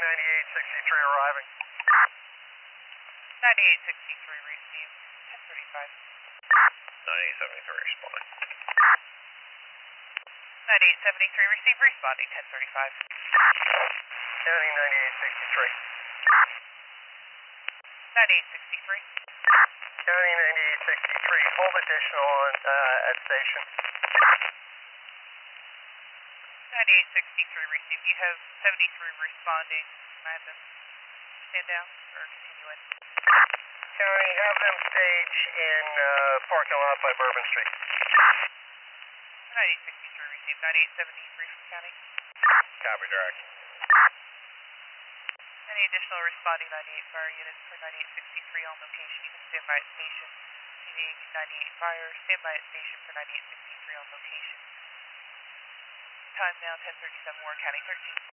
9863 arriving. 9863 received, 1035. 9873 responding. 9873 received, responding, 1035. County 9863. 9863. County 9863, hold additional on at station. 9863 received. You have 73 responding. I have them stand down or continue in. County, have them stage in parking lot by Bourbon Street. 9863 received. 9873 from County. Copy, direct. Any additional responding 98 fire units for 9863 on location. You can stand by at station. TV 98 fire, stand by at station for 9863 on location. Time now 10:37, Warren County 13.